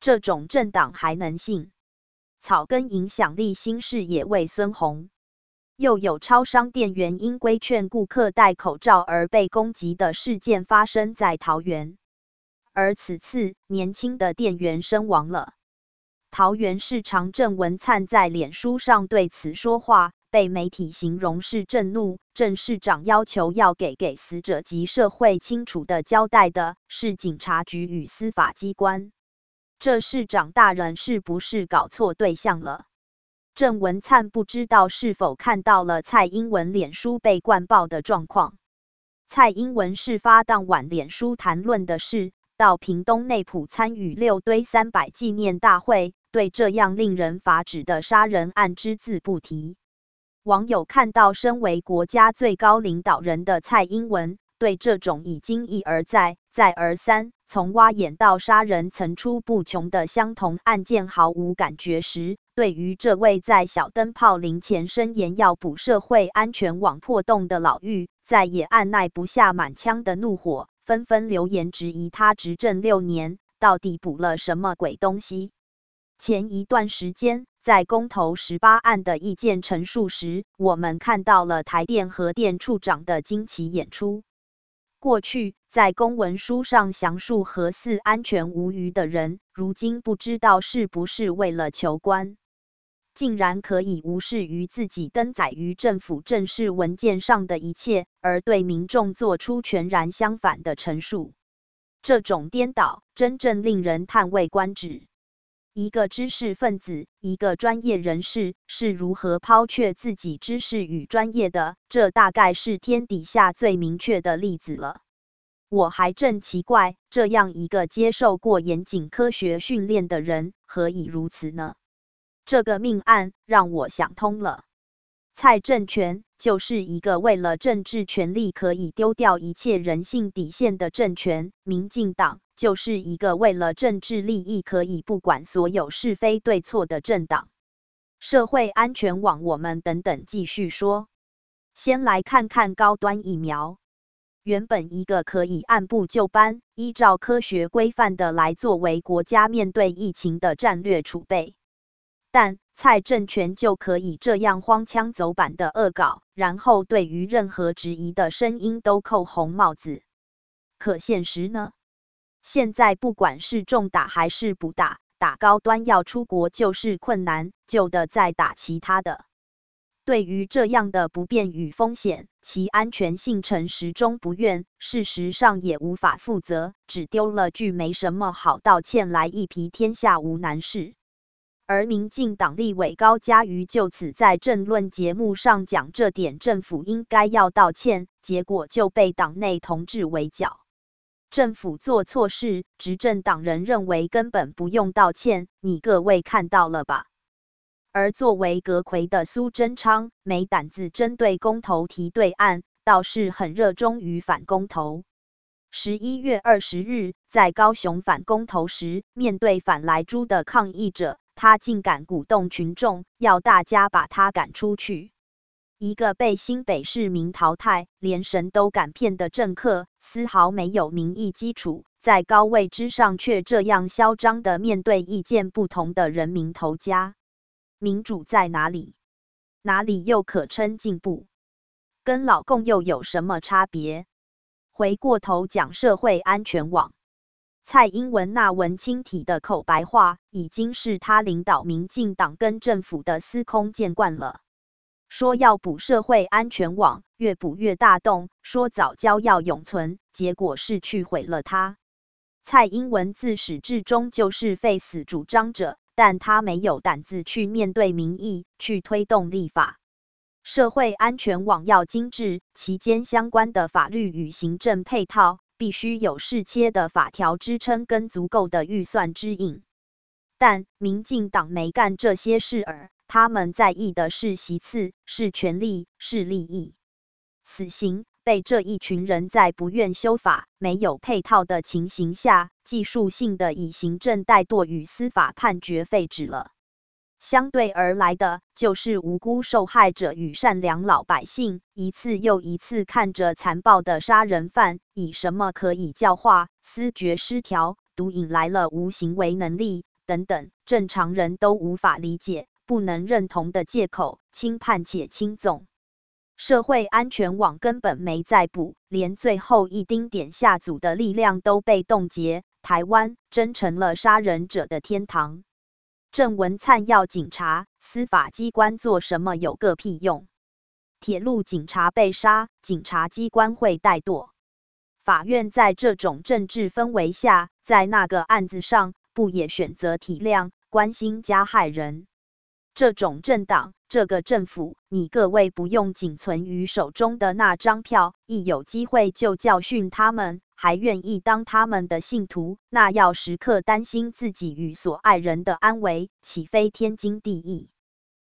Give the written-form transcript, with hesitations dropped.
这种政党还能信？草根影响力新视野为孙宏。又有超商店员因规劝顾客戴口罩而被攻击的事件发生在桃园，而此次年轻的店员身亡了。桃园市长郑文灿在脸书上对此说话，被媒体形容是震怒。郑市长要求要给死者及社会清楚的交代的是警察局与司法机关。这市长大人是不是搞错对象了？郑文灿不知道是否看到了蔡英文脸书被灌爆的状况。蔡英文事发当晚脸书谈论的是到屏东内埔参与6堆300纪念大会，对这样令人发指的杀人案只字不提。网友看到身为国家最高领导人的蔡英文，对这种已经一而再、再而三从挖眼到杀人层出不穷的相同案件毫无感觉时，对于这位在小灯泡林前申言要补社会安全网破洞的老妪，再也按耐不下满腔的怒火，纷纷留言质疑他执政6年到底补了什么鬼东西。前一段时间，在公投18案的意见陈述时，我们看到了台电核电处长的惊奇演出。过去在公文书上详述核4安全无虞的人，如今不知道是不是为了求官，竟然可以无视于自己登载于政府正式文件上的一切，而对民众做出全然相反的陈述。这种颠倒，真正令人叹为观止。一个知识分子，一个专业人士是如何抛却自己知识与专业的，这大概是天底下最明确的例子了。我还正奇怪，这样一个接受过严谨科学训练的人，何以如此呢？这个命案让我想通了。蔡政权就是一个为了政治权力可以丢掉一切人性底线的政权，民进党就是一个为了政治利益可以不管所有是非对错的政党。社会安全网我们等等继续说。先来看看高端疫苗。原本一个可以按部就班，依照科学规范的来作为国家面对疫情的战略储备，但蔡政权就可以这样荒腔走板的恶搞，然后对于任何质疑的声音都扣红帽子。可现实呢？现在不管是重打还是不打，打高端要出国就是困难，旧的再打其他的。对于这样的不便与风险，其安全性诚实中不愿，事实上也无法负责，只丢了句没什么好道歉来一皮天下无难事。而民进党立委高嘉瑜就此在政论节目上讲这点政府应该要道歉，结果就被党内同志围剿。政府做错事，执政党人认为根本不用道歉，你各位看到了吧？而作为阁揆的苏贞昌，没胆子针对公投提对案，倒是很热衷于反公投。11月20日，在高雄反公投时，面对反莱猪的抗议者，他竟敢鼓动群众，要大家把他赶出去。一个被新北市民淘汰，连神都敢骗的政客，丝毫没有民意基础，在高位之上却这样嚣张地面对意见不同的人民头家。民主在哪里？哪里又可称进步？跟老共又有什么差别？回过头讲社会安全网，蔡英文那文青体的口白话，已经是他领导民进党跟政府的司空见惯了。说要补社会安全网，越补越大洞；说早教要永存，结果是去毁了它。蔡英文自始至终就是废死主张者，但他没有胆子去面对民意，去推动立法。社会安全网要精致，其间相关的法律与行政配套必须有适切的法条支撑跟足够的预算支引。但民进党没干这些事儿，他们在意的是席次，是权力，是利益。死刑被这一群人在不愿修法、没有配套的情形下，技术性的以行政怠惰与司法判决废止了。相对而来的，就是无辜受害者与善良老百姓，一次又一次看着残暴的杀人犯，以什么可以教化、思觉失调、毒瘾来了无行为能力， 等等，正常人都无法理解、不能认同的借口，轻判且轻纵。社会安全网根本没再补，连最后一丁点下阻的力量都被冻结，台湾真成了杀人者的天堂。郑文灿要警察、司法机关做什么有个屁用！铁路警察被杀，警察机关会怠惰。法院在这种政治氛围下，在那个案子上，不也选择体谅、关心加害人？这种政党，这个政府，你各位不用仅存于手中的那张票，一有机会就教训他们，还愿意当他们的信徒，那要时刻担心自己与所爱人的安危，岂非天经地义？